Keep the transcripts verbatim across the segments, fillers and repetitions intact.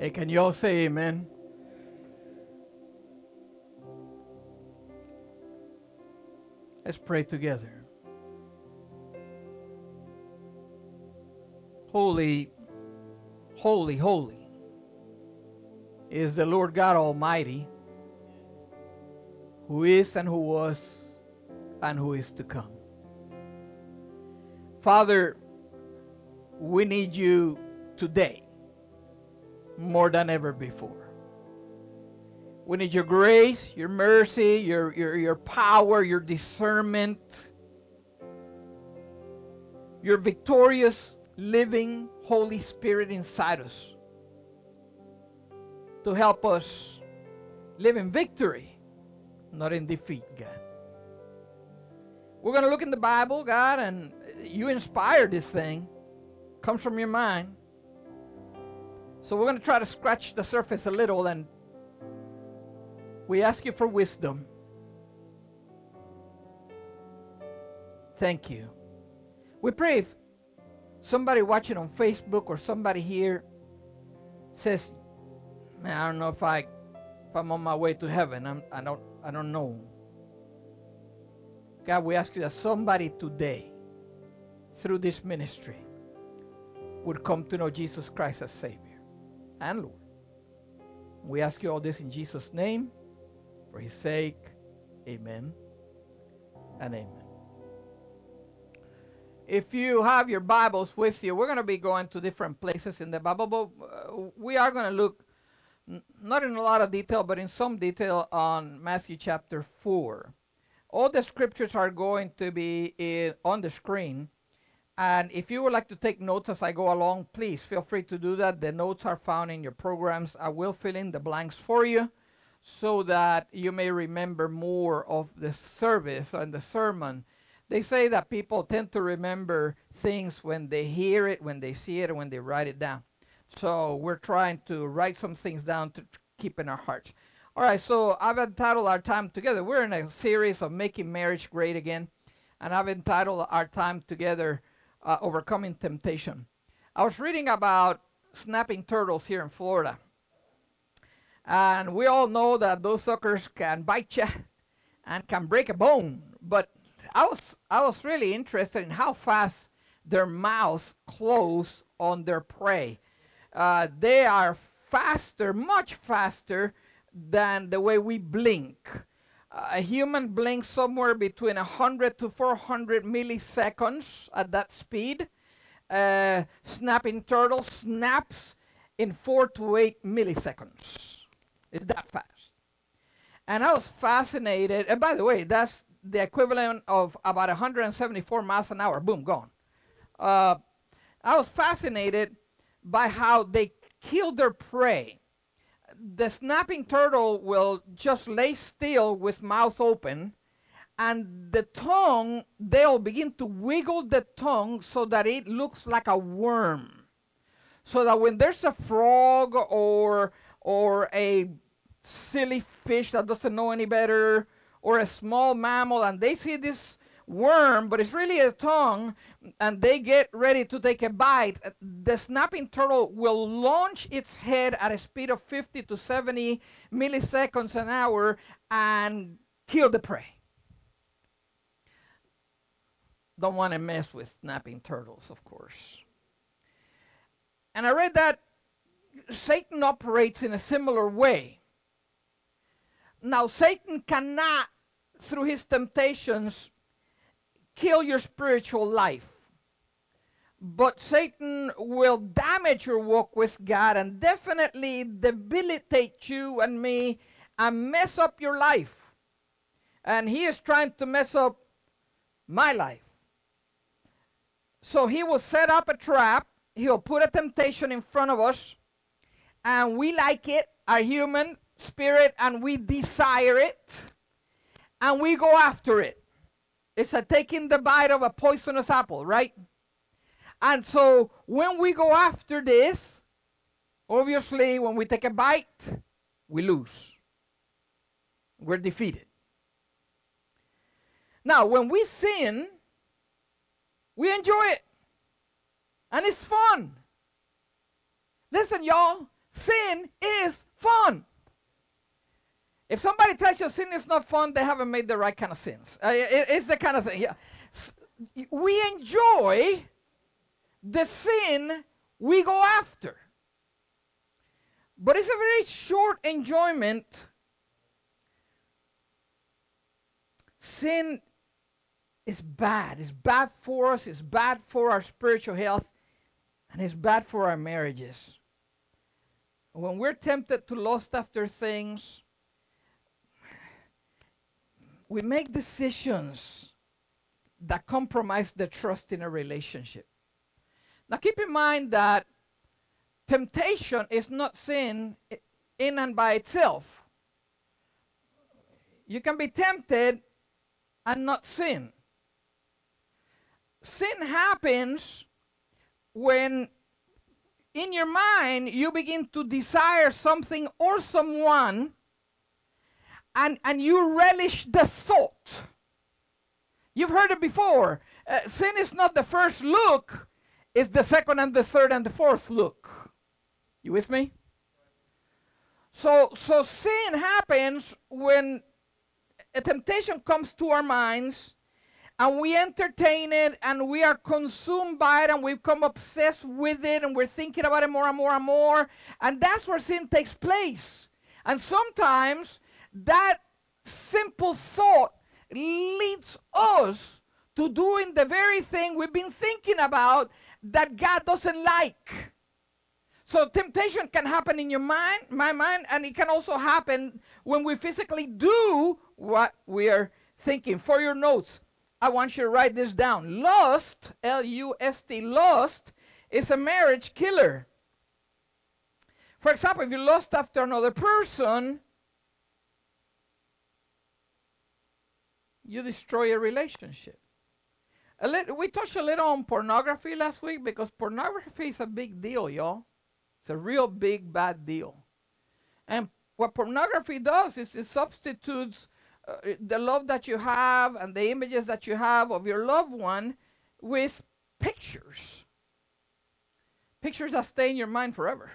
Hey, can you all say amen? Let's pray together. Holy, holy, holy is the Lord God Almighty, who is and who was and who is to come. Father, we need you today more than ever before. We need your grace, your mercy, your, your, your power, your discernment, your victorious, living Holy Spirit inside us to help us live in victory, not in defeat, God. We're going to look in the Bible, God, and you inspired this thing. Comes from your mind. So we're going to try to scratch the surface a little, and we ask you for wisdom. Thank you. We pray if somebody watching on Facebook or somebody here says, man, I don't know if I if I'm on my way to heaven. I'm, I don't I don't know. God, we ask you that somebody today, through this ministry, would come to know Jesus Christ as Savior and Lord. We ask you all this in Jesus' name, for his sake. Amen and amen. If you have your Bibles with you, we're going to be going to different places in the Bible, but uh, we are going to look, n- not in a lot of detail, but in some detail on Matthew chapter four. All the scriptures are going to be in, on the screen. And if you would like to take notes as I go along, please feel free to do that. The notes are found in your programs. I will fill in the blanks for you so that you may remember more of the service and the sermon. They say that people tend to remember things when they hear it, when they see it, and when they write it down. So we're trying to write some things down to keep in our hearts. All right, so I've entitled our time together. We're in a series of Making Marriage Great Again, and I've entitled our time together Uh, overcoming temptation. I was reading about snapping turtles here in Florida. And we all know that those suckers can bite you and can break a bone. But I was I was really interested in how fast their mouths close on their prey. Uh, they are faster, much faster than the way we blink. A human blinks somewhere between one hundred to four hundred milliseconds at that speed. Uh, snapping turtle snaps in four to eight milliseconds. It's that fast. And I was fascinated. And by the way, that's the equivalent of about one hundred seventy-four miles an hour. Boom, gone. Uh, I was fascinated by how they kill their prey. The snapping turtle will just lay still with mouth open, and the tongue, they'll begin to wiggle the tongue so that it looks like a worm. So that when there's a frog or or a silly fish that doesn't know any better, or a small mammal, and they see this worm, but it's really a tongue, and they get ready to take a bite, the snapping turtle will launch its head at a speed of fifty to seventy milliseconds an hour and kill the prey. Don't want to mess with snapping turtles, of course. And I read that Satan operates in a similar way. Now, Satan cannot, through his temptations, kill your spiritual life. But Satan will damage your walk with God and definitely debilitate you and me and mess up your life. And he is trying to mess up my life. So he will set up a trap. He'll put a temptation in front of us. And we like it, our human spirit, and we desire it. And we go after it. It's like taking the bite of a poisonous apple, right? And so when we go after this, obviously when we take a bite, we lose. We're defeated. Now, when we sin, we enjoy it. And it's fun. Listen, y'all, sin is fun. If somebody tells you sin is not fun, they haven't made the right kind of sins. Uh, it, it's the kind of thing. Yeah. S- we enjoy the sin we go after. But it's a very short enjoyment. Sin is bad. It's bad for us. It's bad for our spiritual health. And it's bad for our marriages. When we're tempted to lust after things, we make decisions that compromise the trust in a relationship. Now keep in mind that temptation is not sin in and by itself. You can be tempted and not sin. Sin happens when in your mind you begin to desire something or someone, and, and you relish the thought. You've heard it before. Uh, sin is not the first look, it's the second and the third and the fourth look. You with me? So, so sin happens when a temptation comes to our minds and we entertain it and we are consumed by it and we become obsessed with it and we're thinking about it more and more and more. And that's where sin takes place. And sometimes that simple thought leads us to doing the very thing we've been thinking about that God doesn't like. So temptation can happen in your mind, my mind, and it can also happen when we physically do what we are thinking. For your notes, I want you to write this down. Lust, L U S T, lust is a marriage killer. For example, if you lust after another person, you destroy a relationship. A lit- we touched a little on pornography last week because pornography is a big deal, y'all. It's a real big, bad deal. And what pornography does is it substitutes uh, the love that you have and the images that you have of your loved one with pictures. Pictures that stay in your mind forever.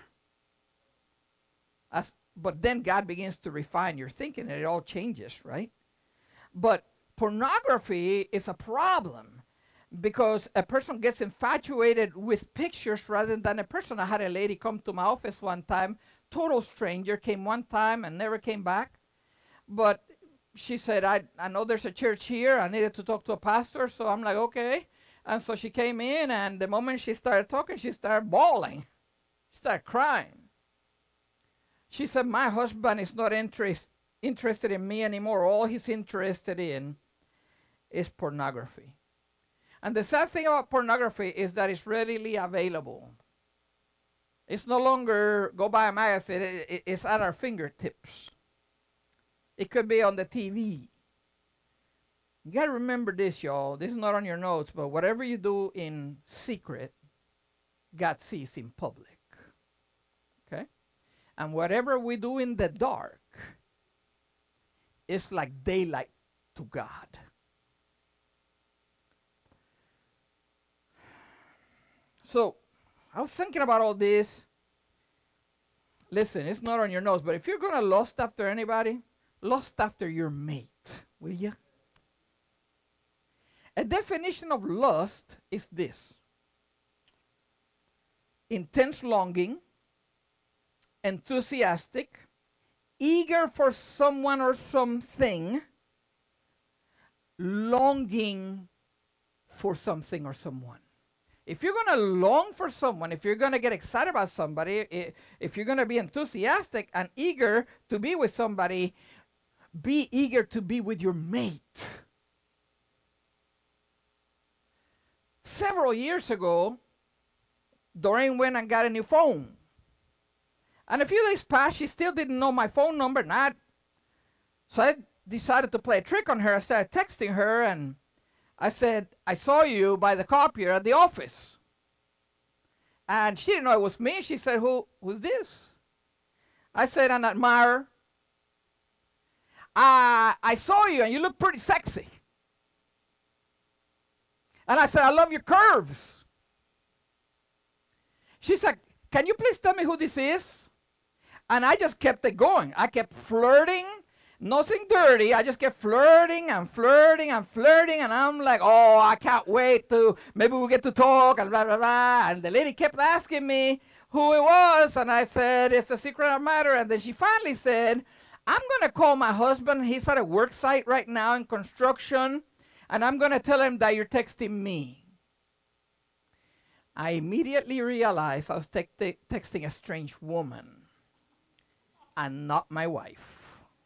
As, but then God begins to refine your thinking and it all changes, right? But pornography is a problem because a person gets infatuated with pictures rather than a person. I had a lady come to my office one time, total stranger, came one time and never came back. But she said, I, I know there's a church here. I needed to talk to a pastor. So I'm like, okay. And so she came in, and the moment she started talking, she started bawling. She started crying. She said, my husband is not interest, interested in me anymore. All he's interested in is pornography. And the sad thing about pornography is that it's readily available. It's no longer go buy a magazine. It, it, it's at our fingertips. It could be on the T V. You got to remember this, y'all. This is not on your notes, but whatever you do in secret, God sees in public. Okay? And whatever we do in the dark, it's like daylight to God. So, I was thinking about all this. Listen, it's not on your notes, but if you're going to lust after anybody, lust after your mate, will you? A definition of lust is this: intense longing, enthusiastic, eager for someone or something, longing for something or someone. If you're going to long for someone, if you're going to get excited about somebody, if you're going to be enthusiastic and eager to be with somebody, be eager to be with your mate. Several years ago, Doreen went and got a new phone. And a few days passed, she still didn't know my phone number. Not. So I decided to play a trick on her. I started texting her, and I said, I saw you by the copier at the office. And she didn't know it was me. She said, Who, who's this? I said, an admirer. Uh, I saw you, and you look pretty sexy. And I said, I love your curves. She said, can you please tell me who this is? And I just kept it going. I kept flirting, nothing dirty. I just kept flirting and flirting and flirting. And I'm like, oh, I can't wait to, maybe we'll get to talk and blah, blah, blah. And the lady kept asking me who it was. And I said, it's a secret matter. And then she finally said, I'm going to call my husband. He's at a work site right now in construction. And I'm going to tell him that you're texting me. I immediately realized I was te- te- texting a strange woman. And not my wife.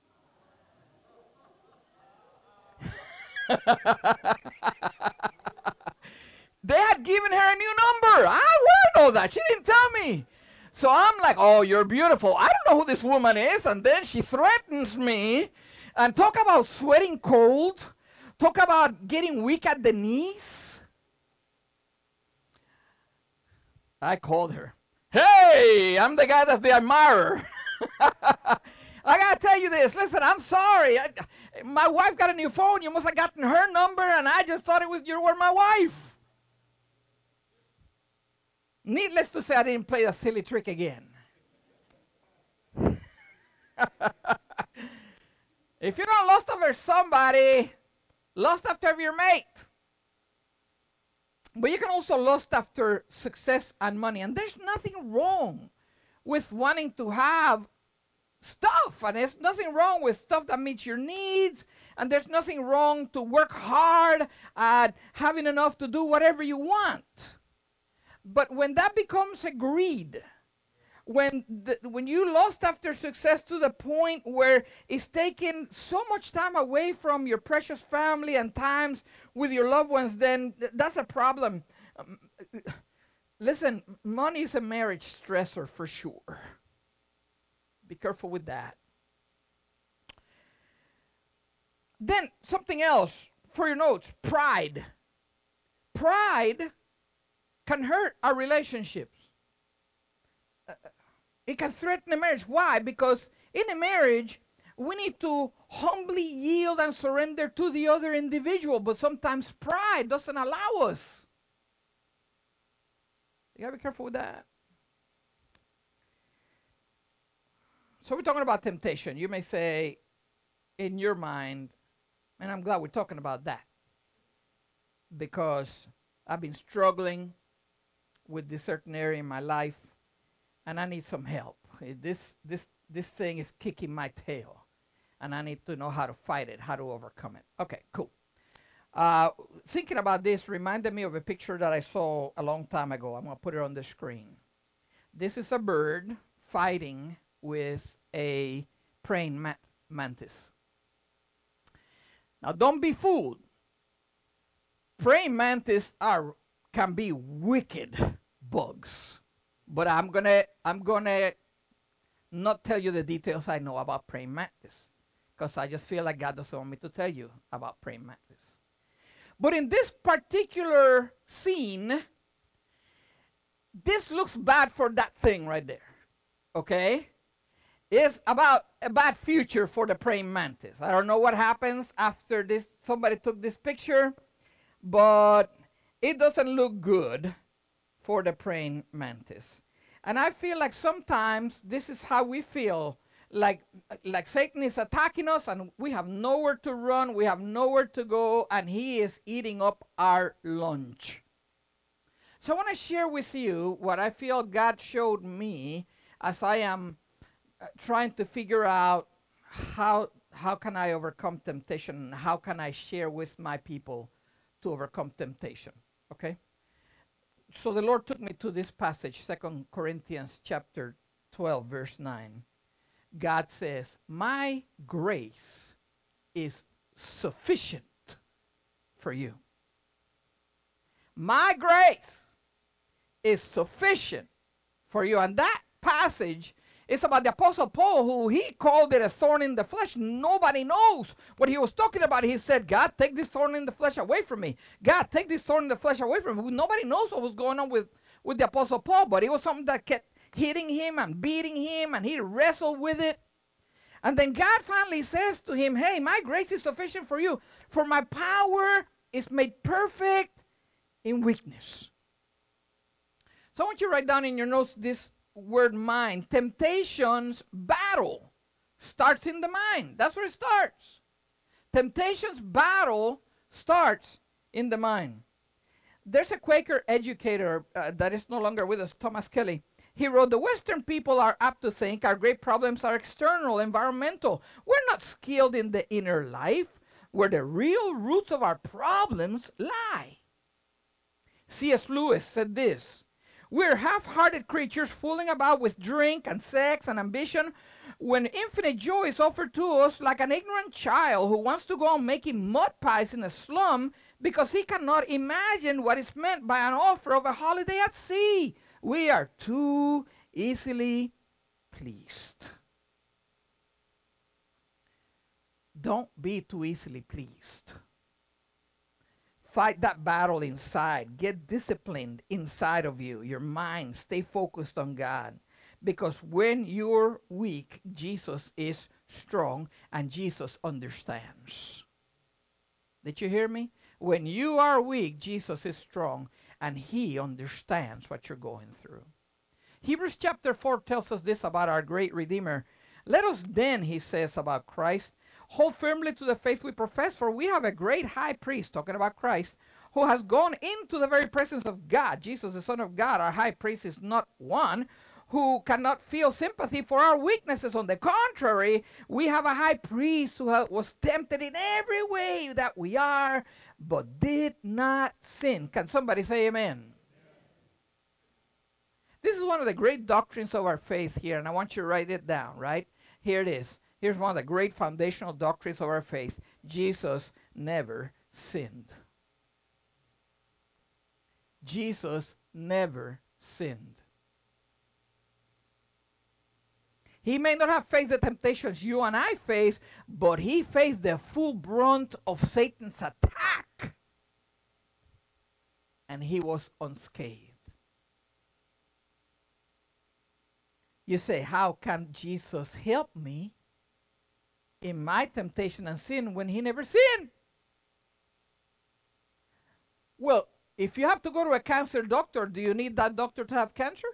They had given her a new number. I wouldn't know that. She didn't tell me. So I'm like, oh, you're beautiful. I don't know who this woman is. And then she threatens me. And talk about sweating cold. Talk about getting weak at the knees. I called her. Hey, I'm the guy that's the admirer. I gotta tell you this. Listen, I'm sorry. I, my wife got a new phone. You must have gotten her number, and I just thought it was you were my wife. Needless to say, I didn't play that silly trick again. If you're gonna lust after somebody, lust after your mate. But you can also lust after success and money, and there's nothing wrong with wanting to have stuff, and there's nothing wrong with stuff that meets your needs, and there's nothing wrong to work hard at having enough to do whatever you want. But when that becomes a greed, when the, when you lust after success to the point where it's taking so much time away from your precious family and times with your loved ones, then th- that's a problem. Um, listen, money is a marriage stressor for sure. Be careful with that. Then something else for your notes, pride. Pride can hurt our relationships. Uh, it can threaten a marriage. Why? Because in a marriage, we need to humbly yield and surrender to the other individual, but sometimes pride doesn't allow us. You gotta be careful with that. So we're talking about temptation. You may say, in your mind, and I'm glad we're talking about that, because I've been struggling with this certain area in my life, and I need some help. This, this, this thing is kicking my tail, and I need to know how to fight it, how to overcome it. Okay, cool. Uh, thinking about this reminded me of a picture that I saw a long time ago. I'm going to put it on the screen. This is a bird fighting with a praying ma- mantis. Now, don't be fooled. Praying mantis are can be wicked bugs, but I'm gonna I'm gonna not tell you the details I know about praying mantis, because I just feel like God doesn't want me to tell you about praying mantis. But in this particular scene, this looks bad for that thing right there. Okay? It's about a bad future for the praying mantis. I don't know what happens after this. Somebody took this picture, but it doesn't look good for the praying mantis. And I feel like sometimes this is how we feel, like, like Satan is attacking us and we have nowhere to run, we have nowhere to go, and he is eating up our lunch. So I want to share with you what I feel God showed me as I am uh, trying to figure out how how can I overcome temptation, and how can I share with my people to overcome temptation. Okay? So the Lord took me to this passage, Second Corinthians chapter twelve, verse nine. God says, my grace is sufficient for you. My grace is sufficient for you. And that passage is about the Apostle Paul, who he called it a thorn in the flesh. Nobody knows what he was talking about. He said, God, take this thorn in the flesh away from me. God, take this thorn in the flesh away from me. Nobody knows what was going on with, with the Apostle Paul, but it was something that kept hitting him and beating him, and he wrestled with it. And then God finally says to him, hey, my grace is sufficient for you, for my power is made perfect in weakness. So I want you to write down in your notes this word mind. Temptation's battle starts in the mind. That's where it starts. Temptation's battle starts in the mind. There's a Quaker educator uh, that is no longer with us, Thomas Kelly. He wrote, the Western people are apt to think our great problems are external, environmental. We're not skilled in the inner life, where the real roots of our problems lie. C S Lewis said this, we're half-hearted creatures fooling about with drink and sex and ambition when infinite joy is offered to us like an ignorant child who wants to go on making mud pies in a slum because he cannot imagine what is meant by an offer of a holiday at sea. We are too easily pleased. Don't be too easily pleased. Fight that battle inside. Get disciplined inside of you, your mind. Stay focused on God. Because when you're weak, Jesus is strong and Jesus understands. Did you hear me? When you are weak, Jesus is strong and he understands what you're going through. Hebrews chapter four tells us this about our great Redeemer. Let us then, he says about Christ, hold firmly to the faith we profess, for we have a great high priest, talking about Christ, who has gone into the very presence of God. Jesus, the Son of God, our high priest, is not one who cannot feel sympathy for our weaknesses. On the contrary, we have a high priest who ha- was tempted in every way that we are, but did not sin. Can somebody say amen? This is one of the great doctrines of our faith here, and I want you to write it down, right? Here it is. Here's one of the great foundational doctrines of our faith. Jesus never sinned. Jesus never sinned. He may not have faced the temptations you and I face, but he faced the full brunt of Satan's attack. And he was unscathed. You say, how can Jesus help me in my temptation and sin when he never sinned? Well, if you have to go to a cancer doctor, do you need that doctor to have cancer?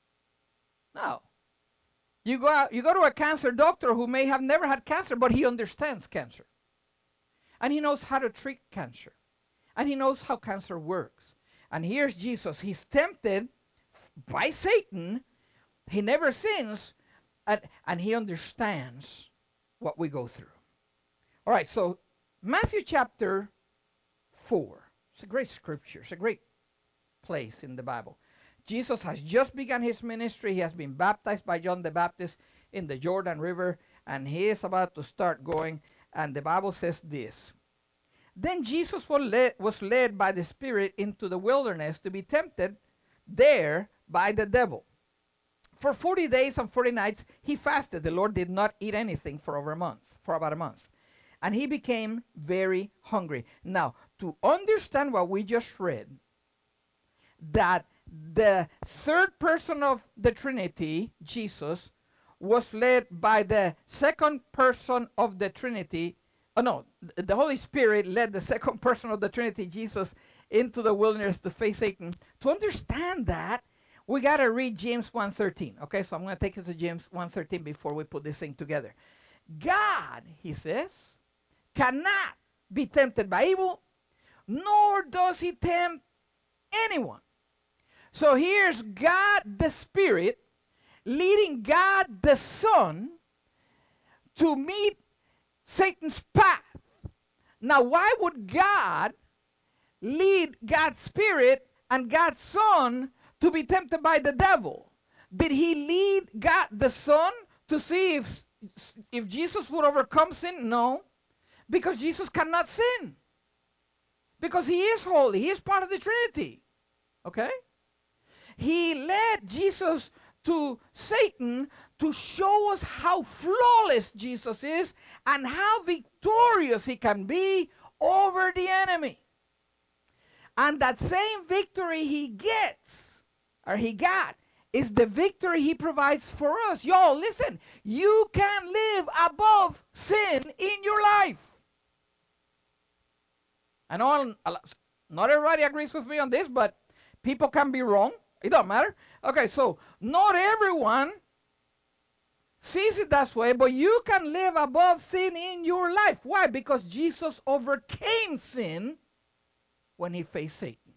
No. You go out, you go to a cancer doctor who may have never had cancer, but he understands cancer. And he knows how to treat cancer. And he knows how cancer works. And here's Jesus. He's tempted by Satan. He never sins. And, and he understands what we go through. All right, so Matthew chapter four. It's a great scripture. It's a great place in the Bible. Jesus has just begun his ministry. He has been baptized by John the Baptist in the Jordan River, and he is about to start going. And the Bible says this. Then Jesus was led, was led by the Spirit into the wilderness to be tempted there by the devil. For forty days and forty nights he fasted. The Lord did not eat anything for over a month, for about a month. And he became very hungry. Now, to understand what we just read, that the third person of the Trinity, Jesus, was led by the second person of the Trinity. Oh no, the Holy Spirit led the second person of the Trinity, Jesus, into the wilderness to face Satan. To understand that, we got to read James one thirteen. Okay, so I'm going to take you to James one thirteen before we put this thing together. God, he says, cannot be tempted by evil, nor does he tempt anyone. So here's God the Spirit leading God the Son to meet Satan's path. Now, why would God lead God's Spirit and God's Son to be tempted by the devil? Did he lead God the Son to see if, if Jesus would overcome sin? No, because Jesus cannot sin. Because he is holy. He is part of the Trinity. Okay? He led Jesus to Satan to show us how flawless Jesus is and how victorious he can be over the enemy. And that same victory he gets, or he got, is the victory he provides for us. Y'all, listen, you can live above sin in your life. I know not everybody agrees with me on this, but people can be wrong. It don't matter. Okay, so not everyone sees it that way, but you can live above sin in your life. Why? Because Jesus overcame sin when he faced Satan.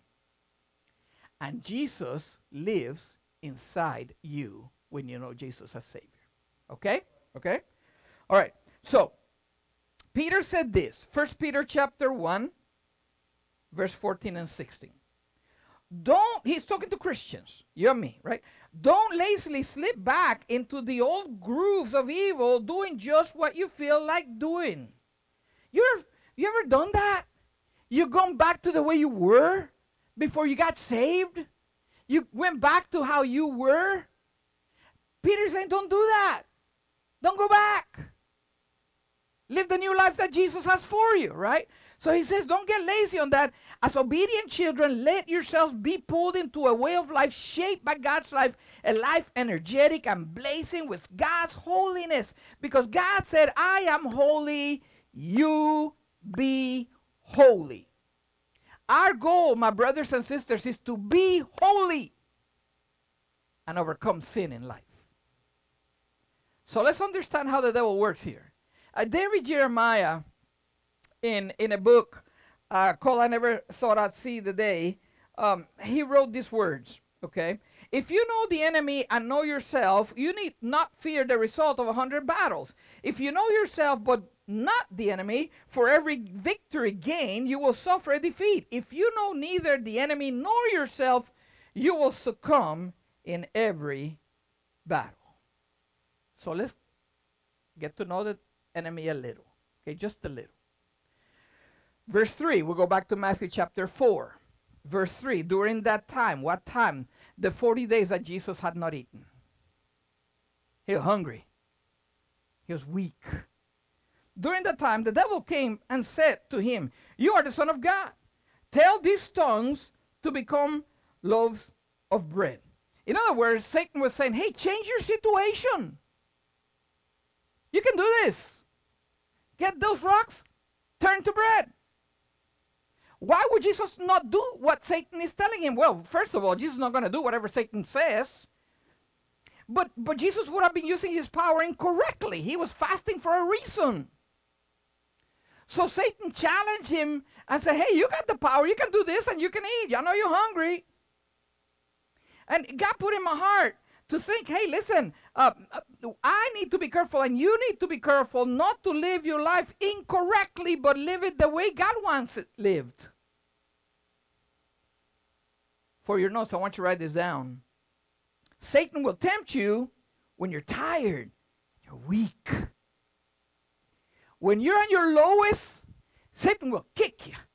And Jesus lives inside you when you know Jesus as Savior. Okay? Okay? All right. So, Peter said this, First Peter chapter one, verse fourteen and sixteen. Don't, he's talking to Christians, you and me, right? Don't lazily slip back into the old grooves of evil, doing just what you feel like doing. You ever, you ever done that? You gone back to the way you were before you got saved? You went back to how you were? Peter's saying, don't do that. Don't go back. Live the new life that Jesus has for you, right? So he says, don't get lazy on that. As obedient children, let yourselves be pulled into a way of life shaped by God's life, a life energetic and blazing with God's holiness. Because God said, I am holy, you be holy. Our goal, my brothers and sisters, is to be holy and overcome sin in life. So let's understand how the devil works here. Uh, David Jeremiah, in, in a book uh, called I Never Thought I'd See the Day, um, he wrote these words, okay? If you know the enemy and know yourself, you need not fear the result of a hundred battles. If you know yourself but not the enemy, for every victory gained, you will suffer a defeat. If you know neither the enemy nor yourself, you will succumb in every battle. So let's get to know the enemy a little, okay, just a little. Verse three, we'll go back to Matthew chapter four. Verse three, during that time, what time? The forty days that Jesus had not eaten. He was hungry. He was weak. During that time, the devil came and said to him, you are the Son of God. Tell these stones to become loaves of bread. In other words, Satan was saying, hey, change your situation. You can do this. Get those rocks, turn to bread. Why would Jesus not do what Satan is telling him? Well, first of all, Jesus is not going to do whatever Satan says. But, but Jesus would have been using his power incorrectly. He was fasting for a reason. So Satan challenged him and said, hey, you got the power. You can do this and you can eat. I know you're hungry. And God put in my heart to think, hey, listen, uh, I need to be careful and you need to be careful not to live your life incorrectly, but live it the way God wants it lived. For your notes, I want you to write this down. Satan will tempt you when you're tired, you're weak. When you're on your lowest, Satan will kick you.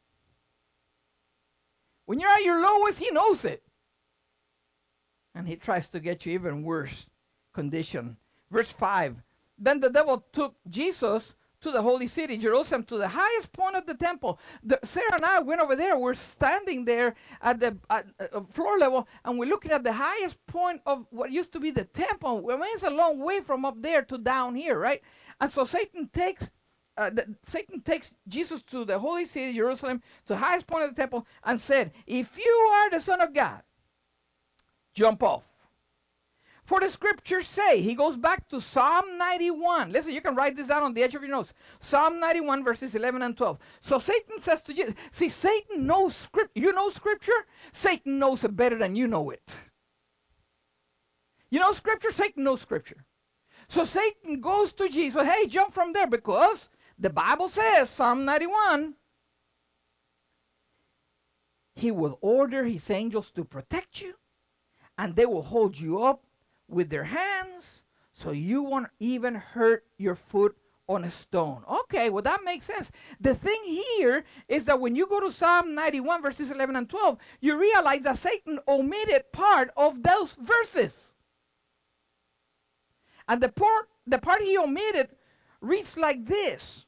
When you're at your lowest, he knows it. And he tries to get you even worse condition. Verse five, then the devil took Jesus to the holy city, Jerusalem, to the highest point of the temple. The, Sarah and I went over there. We're standing there at the at, uh, floor level, and we're looking at the highest point of what used to be the temple. I mean, it's a long way from up there to down here, right? And so Satan takes uh, the, Satan takes Jesus to the holy city, Jerusalem, to the highest point of the temple, and said, if you are the Son of God, jump off. For the scriptures say, he goes back to Psalm ninety-one. Listen, you can write this down on the edge of your notes. Psalm ninety-one, verses eleven and twelve. So Satan says to Jesus, see, Satan knows scripture. You know scripture? Satan knows it better than you know it. You know scripture? Satan knows scripture. So Satan goes to Jesus, hey, jump from there, because the Bible says, Psalm ninety-one, he will order his angels to protect you, and they will hold you up with their hands so you won't even hurt your foot on a stone. Okay, well, that makes sense. The thing here is that when you go to Psalm ninety-one, verses eleven and twelve, you realize that Satan omitted part of those verses. And the part, the part he omitted reads like this.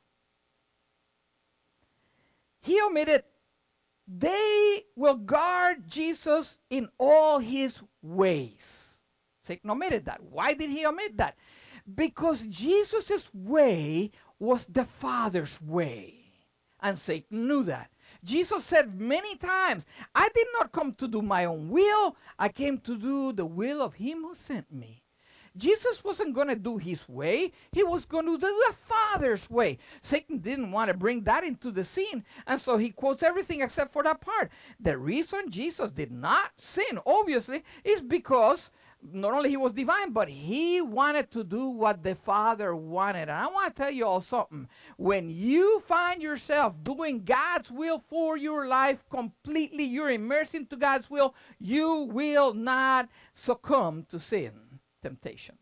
He omitted, they will guard Jesus in all his ways. Satan omitted that. Why did he omit that? Because Jesus' way was the Father's way. And Satan knew that. Jesus said many times, I did not come to do my own will. I came to do the will of him who sent me. Jesus wasn't going to do his way. He was going to do the Father's way. Satan didn't want to bring that into the scene, and so he quotes everything except for that part. The reason Jesus did not sin, obviously, is because not only he was divine, but he wanted to do what the Father wanted. And I want to tell you all something. When you find yourself doing God's will for your life completely, you're immersed into God's will, you will not succumb to sin, temptation.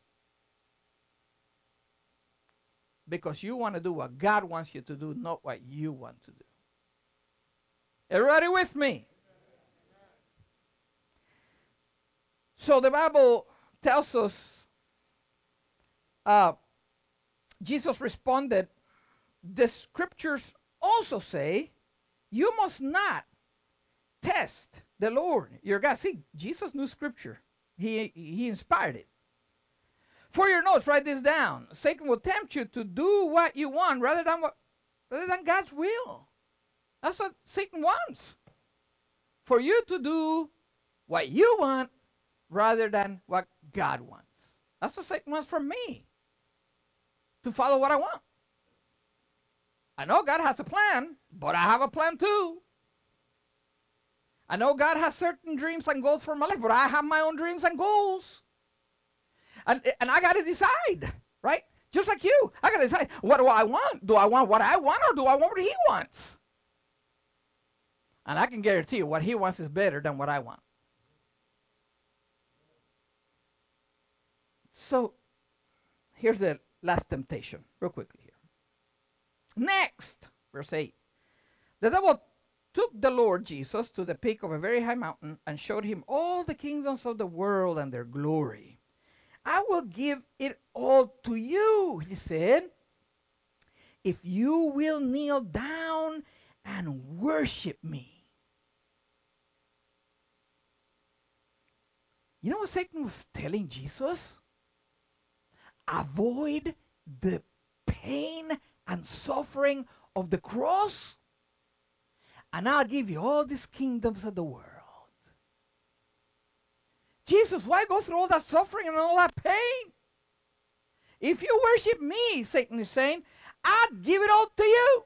Because you want to do what God wants you to do, not what you want to do. Everybody with me? So the Bible tells us, uh, Jesus responded, the scriptures also say, you must not test the Lord your God. See, Jesus knew scripture. He, he inspired it. For your notes, write this down. Satan will tempt you to do what you want rather than what, rather than God's will. That's what Satan wants. For you to do what you want rather than what God wants. That's what Satan wants from me. To follow what I want. I know God has a plan, but I have a plan too. I know God has certain dreams and goals for my life, but I have my own dreams and goals. And, and I got to decide, right? Just like you. I got to decide, what do I want? Do I want what I want or do I want what he wants? And I can guarantee you what he wants is better than what I want. So, here's the last temptation, real quickly here. Next, verse eight. The devil took the Lord Jesus to the peak of a very high mountain and showed him all the kingdoms of the world and their glory. I will give it all to you, he said, if you will kneel down and worship me. You know what Satan was telling Jesus? Avoid the pain and suffering of the cross, and I'll give you all these kingdoms of the world. Jesus, why go through all that suffering and all that pain? If you worship me, Satan is saying, I'll give it all to you.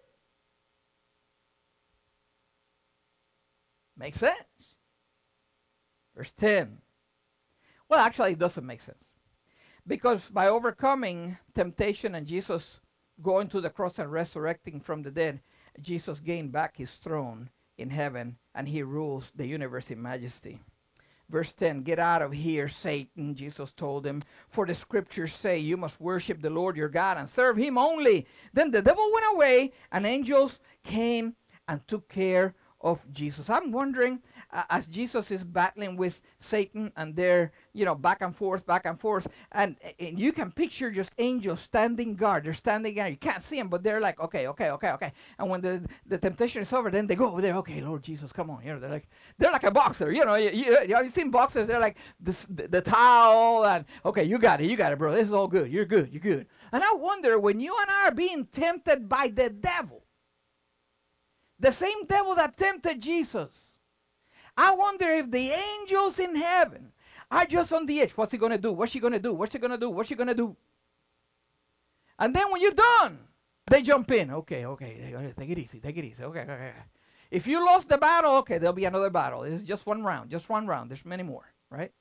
Makes sense. Verse ten. Well, actually, it doesn't make sense. Because by overcoming temptation and Jesus going to the cross and resurrecting from the dead, Jesus gained back his throne in heaven and he rules the universe in majesty. Verse ten, get out of here, Satan, Jesus told him, for the scriptures say you must worship the Lord your God and serve him only. Then the devil went away and angels came and took care of Jesus. I'm wondering, uh, as Jesus is battling with Satan and they're, you know, back and forth, back and forth, and, and you can picture just angels standing guard. They're standing guard. You can't see them, but they're like, okay, okay, okay, okay. And when the, the temptation is over, then they go over there. Okay, Lord Jesus, come on. You know, they're like, they're like a boxer. You know, you, you, you have you seen boxers? They're like this, the, the towel and, okay, you got it, you got it, bro. This is all good. You're good, you're good. And I wonder, when you and I are being tempted by the devil, the same devil that tempted Jesus, I wonder if the angels in heaven are just on the edge. What's he going to do? What's she going to do? What's she going to do? What's she going to do? And then when you're done, they jump in. Okay, okay, take it easy, take it easy. Okay, okay, okay. If you lost the battle, okay, there'll be another battle. This is just one round, just one round. There's many more, right?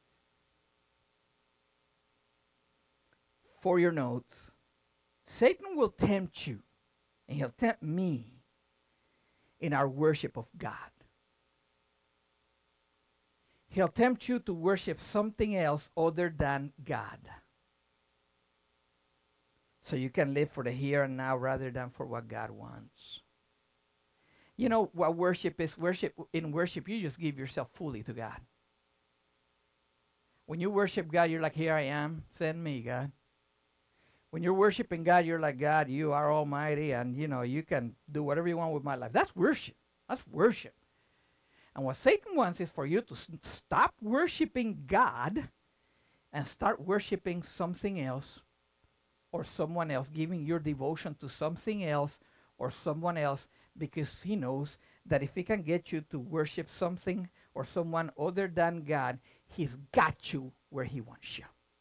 For your notes, Satan will tempt you, and he'll tempt me in our worship of God. He'll tempt you to worship something else other than God. So you can live for the here and now rather than for what God wants. You know what worship is? Worship, in worship, you just give yourself fully to God. When you worship God, you're like, here I am, send me, God. When you're worshiping God, you're like, God, you are almighty, and, you know, you can do whatever you want with my life. That's worship. That's worship. And what Satan wants is for you to s- stop worshiping God and start worshiping something else or someone else, giving your devotion to something else or someone else, because he knows that if he can get you to worship something or someone other than God, he's got you where he wants you.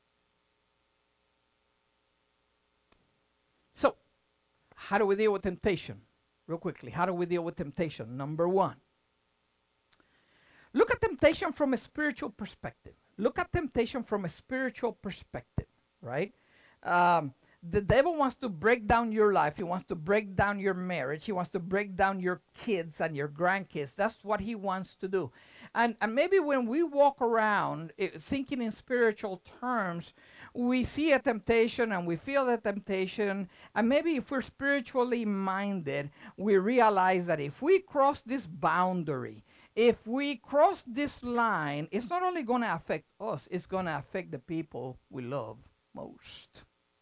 So, how do we deal with temptation? Real quickly, how do we deal with temptation? Number one, look at temptation from a spiritual perspective. Look at temptation from a spiritual perspective, right? Um, the devil wants to break down your life. He wants to break down your marriage. He wants to break down your kids and your grandkids. That's what he wants to do. And, and maybe when we walk around uh, thinking in spiritual terms, we see a temptation and we feel the temptation. And maybe if we're spiritually minded, we realize that if we cross this boundary, if we cross this line, it's not only going to affect us, it's going to affect the people we love most.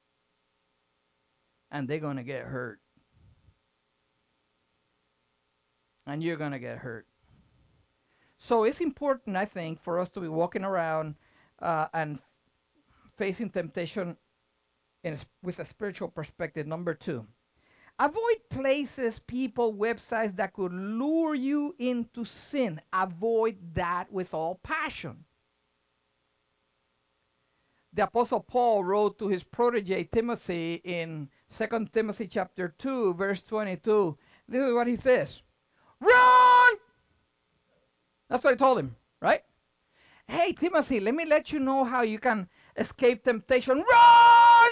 And they're going to get hurt. And you're going to get hurt. So it's important, I think, for us to be walking around uh, and facing temptation in a, with a spiritual perspective. Number two, avoid places, people, websites that could lure you into sin. Avoid that with all passion. The Apostle Paul wrote to his protege Timothy in Second Timothy chapter two, verse twenty-two. This is what he says. Run! That's what he told him, right? Hey, Timothy, let me let you know how you can escape temptation. Run!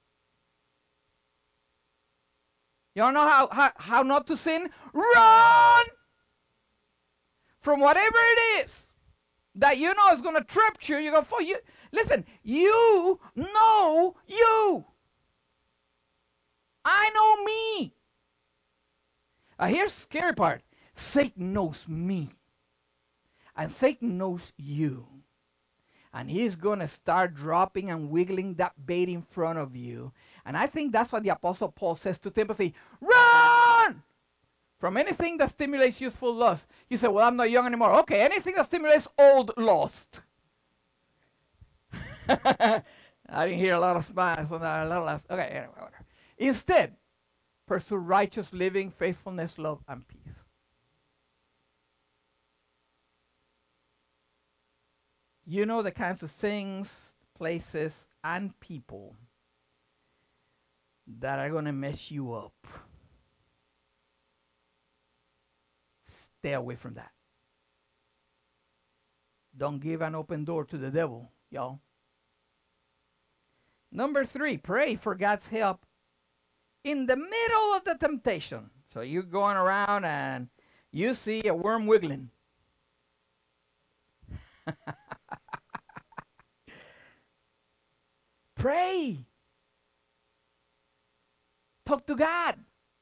You don't know how, how, how not to sin? Run! From whatever it is that you know is going to trip you, you're going to fall. You, listen, you know you. I know me. Uh, here's the scary part. Satan knows me. And Satan knows you. And he's going to start dropping and wiggling that bait in front of you. And I think that's what the Apostle Paul says to Timothy. Run! From anything that stimulates youthful lust. You say, well, I'm not young anymore. Okay, anything that stimulates old lust. I didn't hear a lot of smiles on that. A lot of lust. Okay, anyway, whatever. Instead, pursue righteous living, faithfulness, love, and peace. You know the kinds of things, places, and people that are going to mess you up. Stay away from that. Don't give an open door to the devil, y'all. Number three, pray for God's help in the middle of the temptation. So you're going around and you see a worm wiggling. Pray. Talk to God.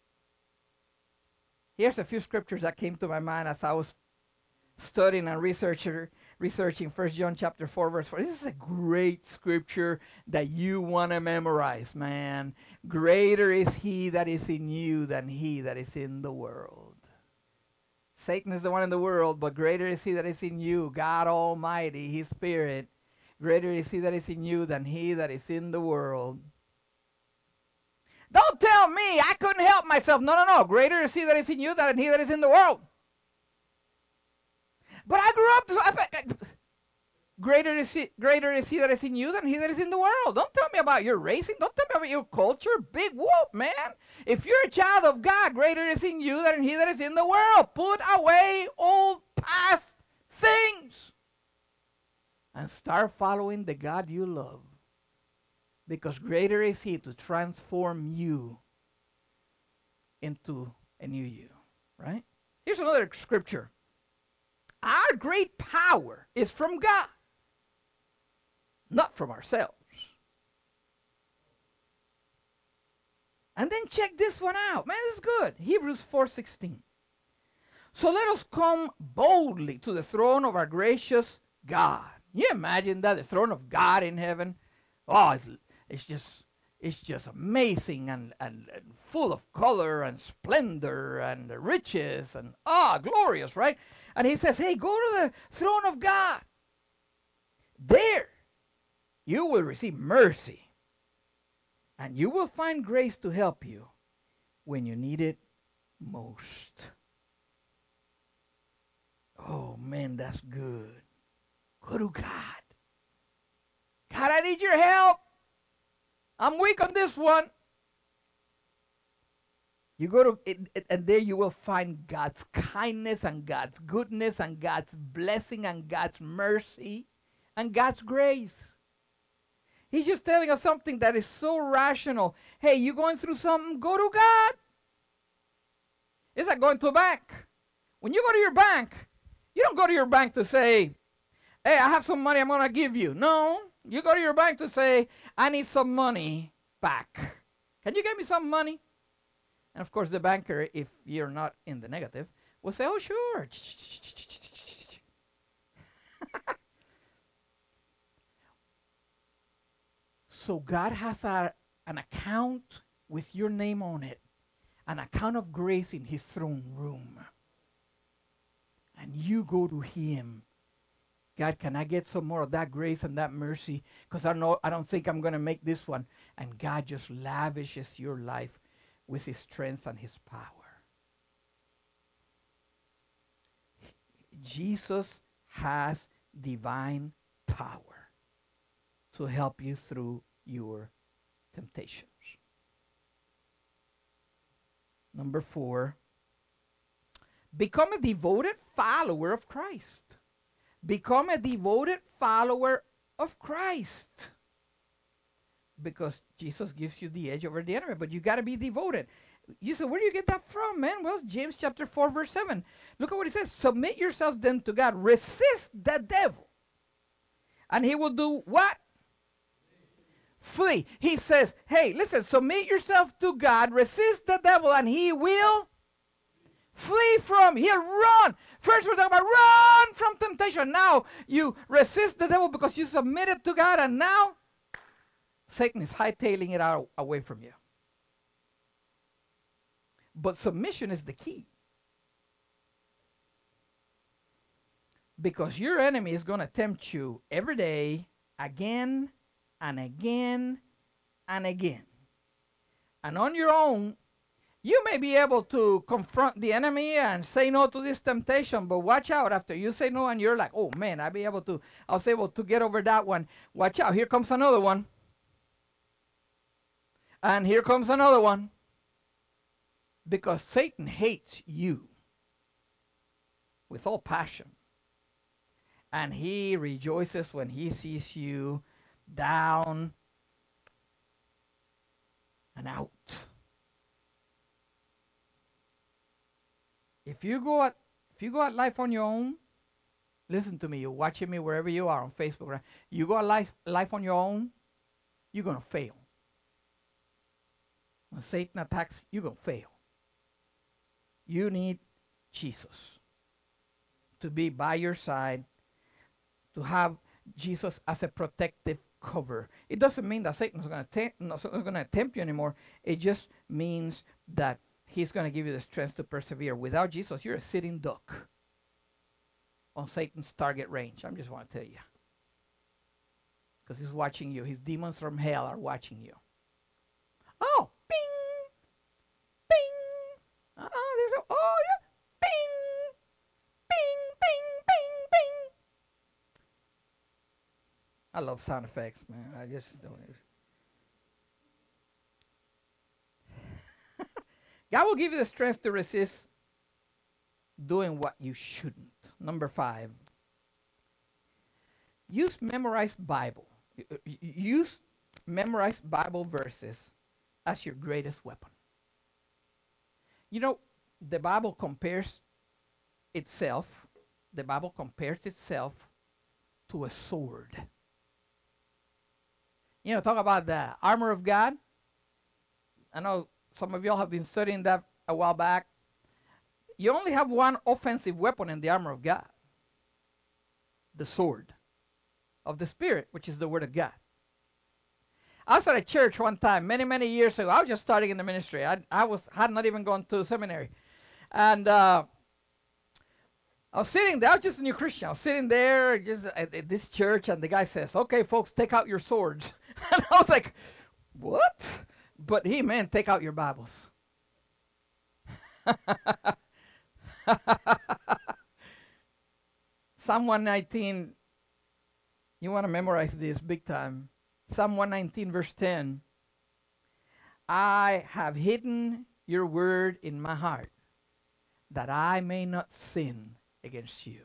Here's a few scriptures that came to my mind as I was studying and researcher, researching First John chapter four, verse four. This is a great scripture that you want to memorize, man. Greater is he that is in you than he that is in the world. Satan is the one in the world, but greater is he that is in you, God Almighty, his Spirit. Greater is he that is in you than he that is in the world. Don't tell me I couldn't help myself. No, no, no. Greater is he that is in you than he that is in the world. But I grew up. Greater is he, greater is he that is in you than he that is in the world. Don't tell me about your racing. Don't tell me about your culture. Big whoop, man. If you're a child of God, greater is in you than he that is in the world. Put away old past things and start following the God you love. Because greater is he to transform you into a new you, right? Here's another scripture. Our great power is from God, not from ourselves. And then check this one out. Man, this is good. Hebrews four sixteen. So let us come boldly to the throne of our gracious God. Can you imagine that? The throne of God in heaven. Oh, it's, it's just it's just amazing and, and, and full of color and splendor and riches and ah, glorious, right? And he says, hey, go to the throne of God. There you will receive mercy. And you will find grace to help you when you need it most. Oh, man, that's good. Go to God. God, I need your help. I'm weak on this one. You go to it, it, and there you will find God's kindness and God's goodness and God's blessing and God's mercy and God's grace. He's just telling us something that is so rational. Hey, you going through something? Go to God. It's like going to a bank. When you go to your bank, you don't go to your bank to say, hey, I have some money I'm going to give you. No, you go to your bank to say, I need some money back. Can you give me some money? And of course, the banker, if you're not in the negative, will say, oh, sure. So God has a, an account with your name on it, an account of grace in his throne room. And you go to him. God, can I get some more of that grace and that mercy? Because I know I don't think I'm going to make this one. And God just lavishes your life with his strength and his power. Jesus has divine power to help you through your temptations. Number four, become a devoted follower of Christ. Become a devoted follower of Christ. Because Jesus gives you the edge over the enemy, but you got to be devoted. You say, where do you get that from, man? Well, James chapter four, verse seven. Look at what it says. Submit yourselves then to God. Resist the devil. And he will do what? Flee. He says, hey, listen, submit yourself to God. Resist the devil, and he will flee from. He'll run. First we're talking about run from temptation. Now you resist the devil because you submitted to God, and now Satan is hightailing it out away from you. But submission is the key. Because your enemy is going to tempt you every day, again and again and again. And on your own, you may be able to confront the enemy and say no to this temptation, but watch out. After you say no and you're like, oh man, I'll be able to, I was able to get over that one. Watch out, here comes another one. And here comes another one. Because Satan hates you with all passion. And he rejoices when he sees you down and out. If you go at if you go at life on your own, listen to me, you're watching me wherever you are on Facebook, right? You go at life, life on your own, you're going to fail. When Satan attacks, you're going to fail. You need Jesus to be by your side, to have Jesus as a protective cover. It doesn't mean that Satan's going to not going to tempt you anymore. It just means that he's going to give you the strength to persevere. Without Jesus, you're a sitting duck on Satan's target range. I just want to tell you. Because he's watching you. His demons from hell are watching you. Oh, bing, bing. Uh-uh, there's a, oh, yeah, bing, bing, bing, bing, bing. I love sound effects, man. I just don't. God will give you the strength to resist doing what you shouldn't. Number five, use memorized Bible. Use memorized Bible verses as your greatest weapon. You know, the Bible compares itself, the Bible compares itself to a sword. You know, talk about the armor of God. I know some of y'all have been studying that a while back. You only have one offensive weapon in the armor of God. The sword of the Spirit, which is the Word of God. I was at a church one time, many, many years ago. I was just starting in the ministry. I, I was had not even gone to seminary. And uh, I was sitting there. I was just a new Christian. I was sitting there just at, at this church, and the guy says, okay, folks, take out your swords. And I was like, what? But he meant take out your Bibles. Psalm one nineteen, you want to memorize this big time. Psalm one nineteen, verse ten. I have hidden your word in my heart that I may not sin against you.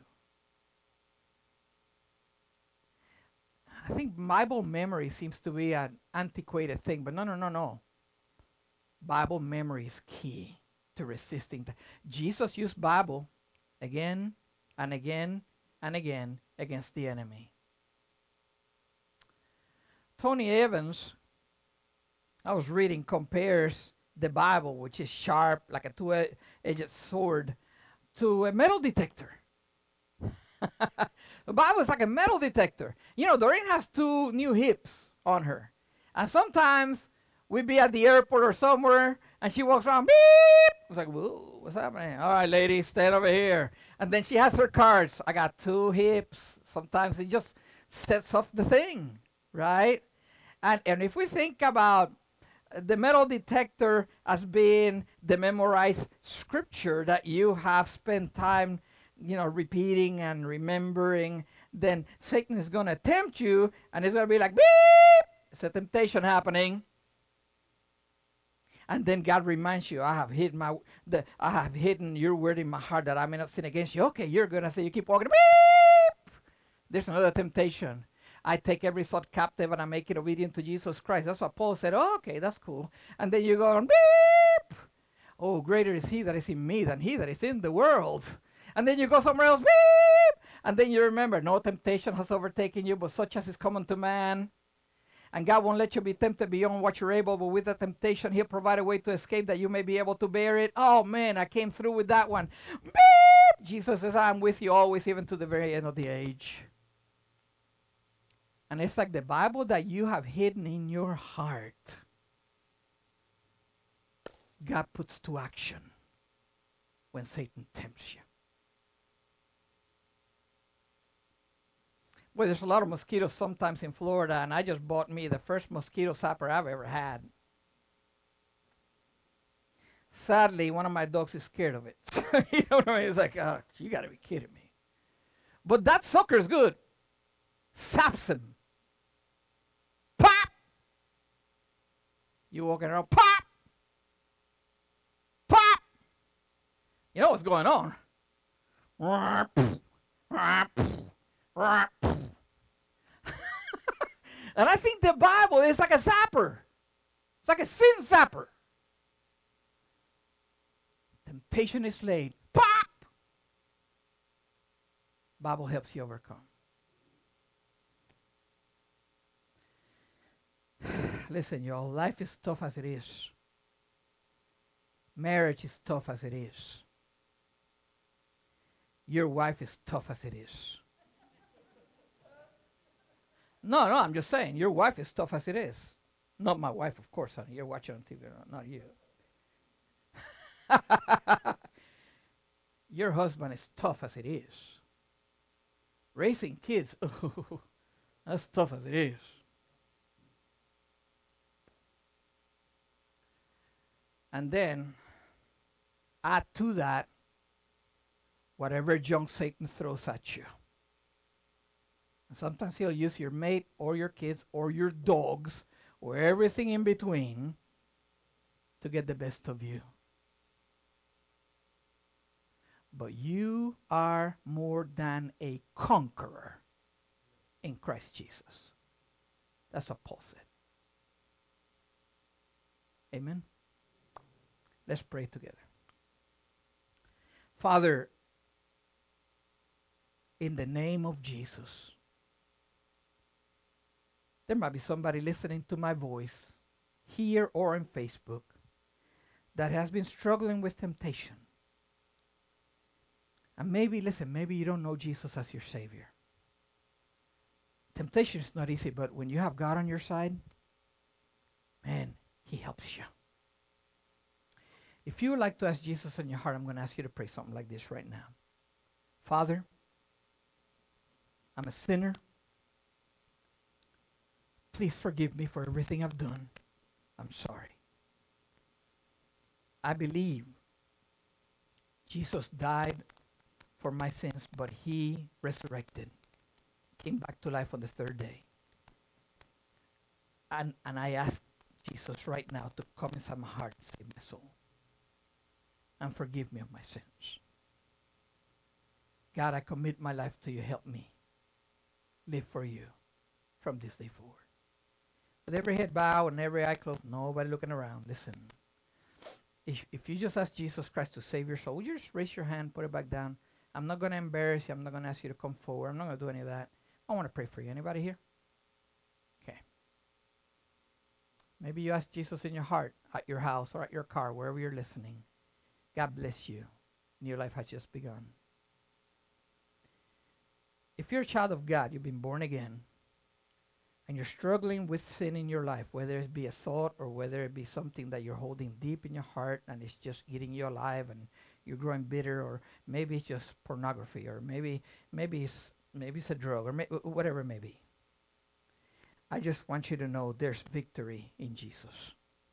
I think Bible memory seems to be an antiquated thing, but no, no, no, no. Bible memory is key to resisting. Th- Jesus used Bible again and again and again against the enemy. Tony Evans, I was reading, compares the Bible, which is sharp like a two-edged sword, to a metal detector. The Bible is like a metal detector. You know, Doreen has two new hips on her. And sometimes we'd be at the airport or somewhere, and she walks around, beep! It's like, whoa, what's happening? All right, lady, stand over here. And then she has her cards. I got two hips. Sometimes it just sets off the thing, right? And, and if we think about the metal detector as being the memorized scripture that you have spent time, you know, repeating and remembering, then Satan is going to tempt you, and it's going to be like, beep! It's a temptation happening. And then God reminds you, I have hidden my, the, I have hidden your word in my heart that I may not sin against you. Okay, you're going to say, you keep walking, beep! There's another temptation. I take every thought captive and I make it obedient to Jesus Christ. That's what Paul said. Oh, okay, that's cool. And then you go on, beep! Oh, greater is he that is in me than he that is in the world. And then you go somewhere else, beep! And then you remember, no temptation has overtaken you, but such as is common to man. And God won't let you be tempted beyond what you're able, but with the temptation, he'll provide a way to escape that you may be able to bear it. Oh, man, I came through with that one. Beep! Jesus says, I'm with you always, even to the very end of the age. And it's like the Bible that you have hidden in your heart, God puts to action when Satan tempts you. Well, there's a lot of mosquitoes sometimes in Florida, and I just bought me the first mosquito zapper I've ever had. Sadly, one of my dogs is scared of it. You know what I mean? It's like, oh, you got to be kidding me. But that sucker's good. Saps him. Pop! You walking around, pop! Pop! You know what's going on. And I think the Bible is like a zapper. It's like a sin zapper. Temptation is laid. Pop! Bible helps you overcome. Listen, y'all, life is tough as it is. Marriage is tough as it is. Your wife is tough as it is. No, no, I'm just saying, your wife is tough as it is. Not my wife, of course, honey. You're watching on T V, not you. Your husband is tough as it is. Raising kids, oh, that's tough as it is. And then add to that whatever junk Satan throws at you. And sometimes he'll use your mate or your kids or your dogs or everything in between to get the best of you. But you are more than a conqueror in Christ Jesus. That's what Paul said. Amen. Let's pray together. Father, in the name of Jesus, there might be somebody listening to my voice here or on Facebook that has been struggling with temptation. And maybe, listen, maybe you don't know Jesus as your Savior. Temptation is not easy, but when you have God on your side, man, He helps you. If you would like to ask Jesus in your heart, I'm going to ask you to pray something like this right now. Father, I'm a sinner. Please forgive me for everything I've done. I'm sorry. I believe Jesus died for my sins, but he resurrected, came back to life on the third day. And, and I ask Jesus right now to come inside my heart and save my soul and forgive me of my sins. God, I commit my life to you. Help me live for you from this day forward. With every head bowed and every eye closed, nobody looking around, listen. If, if you just ask Jesus Christ to save your soul, would you just raise your hand, put it back down? I'm not going to embarrass you. I'm not going to ask you to come forward. I'm not going to do any of that. I want to pray for you. Anybody here? Okay. Maybe you ask Jesus in your heart, at your house or at your car, wherever you're listening. God bless you. And your life has just begun. If you're a child of God, you've been born again, and you're struggling with sin in your life, whether it be a thought or whether it be something that you're holding deep in your heart and it's just eating you alive and you're growing bitter, or maybe it's just pornography, or maybe maybe it's maybe it's a drug, or may, whatever it may be. I just want you to know there's victory in Jesus.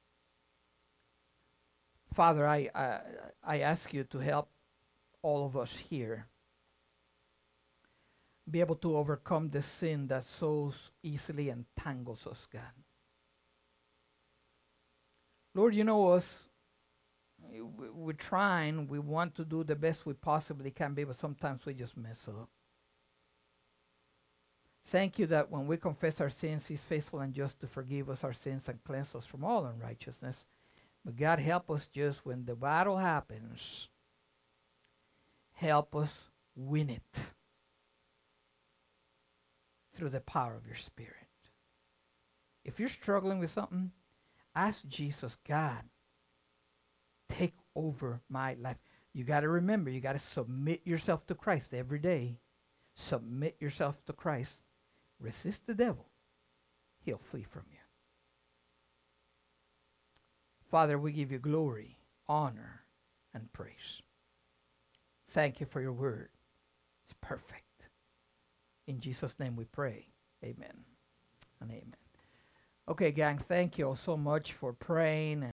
Father, I I, I ask you to help all of us here be able to overcome the sin that so easily entangles us, God. Lord, you know us. We're trying. We want to do the best we possibly can be, but sometimes we just mess up. Thank you that when we confess our sins, He's faithful and just to forgive us our sins and cleanse us from all unrighteousness. But God, help us just when the battle happens, help us win it through the power of your Spirit. If you're struggling with something, ask Jesus, God, take over my life. You got to remember, you got to submit yourself to Christ every day. Submit yourself to Christ. Resist the devil. He'll flee from you. Father, we give you glory, honor, and praise. Thank you for your word. It's perfect. In Jesus' name we pray. Amen and amen. Okay, gang, thank you all so much for praying. And